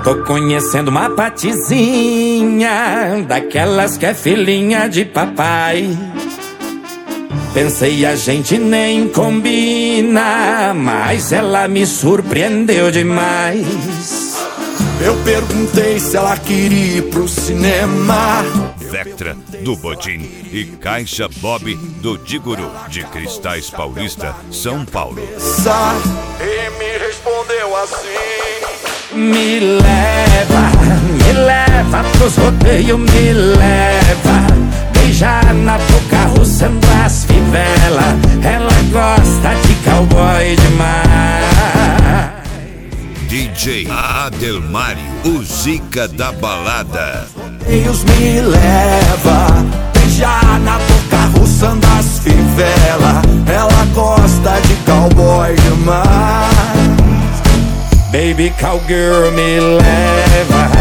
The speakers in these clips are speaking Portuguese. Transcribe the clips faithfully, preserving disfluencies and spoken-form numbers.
Tô conhecendo uma patizinha, daquelas que é filhinha de papai. Pensei a gente nem combina, mas ela me surpreendeu demais. Eu perguntei se ela queria ir pro cinema. Vectra, do Bodim, e Caixa Bob, do Diguru, de Cristais Paulista, São Paulo. E me respondeu assim: me leva, me leva pros rodeios, me leva. Beijar na boca, roçando as fivelas. Ela gosta de cowboy demais. D J Adelmário, o Zica da balada. Deus me leva, beijar na boca, roçando as fivelas. Ela gosta de cowboy demais. Baby cowgirl, me leva.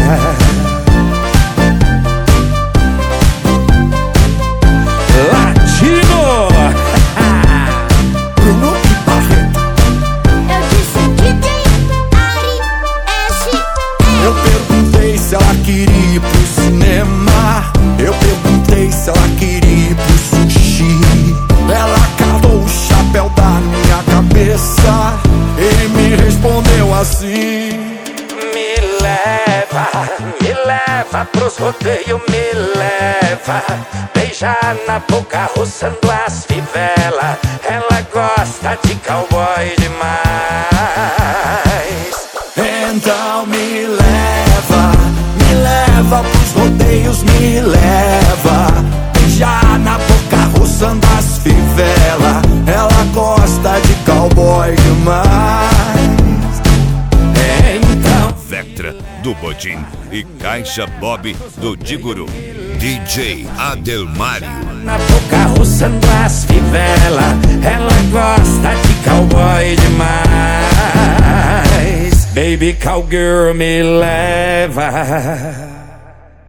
Latino! Bruno e Barreto. Eu disse D J Ari S M. Eu perguntei se ela queria ir pro cinema. Eu perguntei se ela queria ir pro sushi. Ela cavou o chapéu da minha cabeça e me respondeu assim: me leva, me leva pros rodeios, me leva. Beijar na boca, roçando as fivelas. Ela gosta de cowboy demais. Então me leva, me leva pros rodeios, me leva. Beijar na boca, roçando as fivelas. Ela gosta de cowboy demais. Então Vectra, do Bodim, e Caixa Bob, do Diguru. D J Adelmário. na boca, roçando as fivelas. Ela gosta de cowboy demais. Baby cowgirl, me leva.